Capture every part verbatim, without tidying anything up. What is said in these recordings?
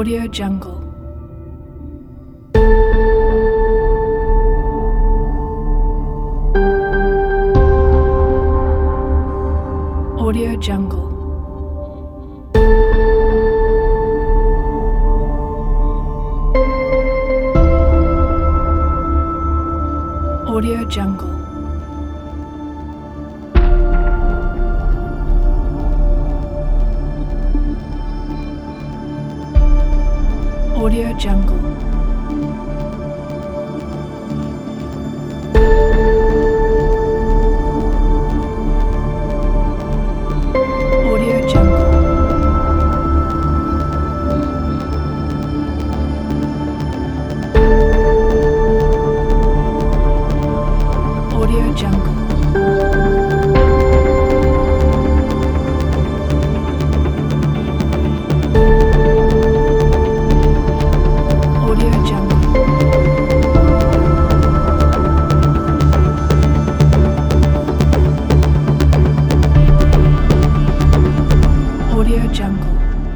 Audio Jungle. Audio Jungle. Audio Jungle. Audio Jungle. Audio Jungle. Audio Jungle. Audio Jungle. Audio Jungle.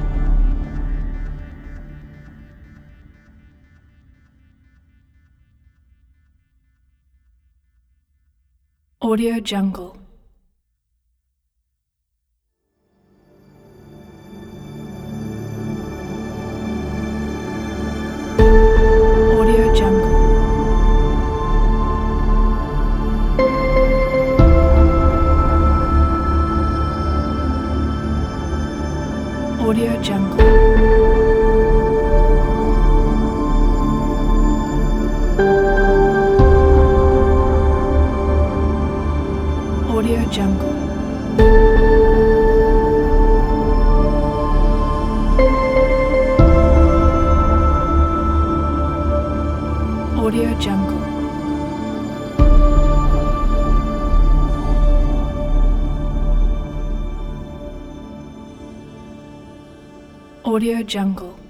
Audio Jungle. Audio Jungle. Audio Jungle. Audio Jungle. Audio Jungle. Audio Jungle.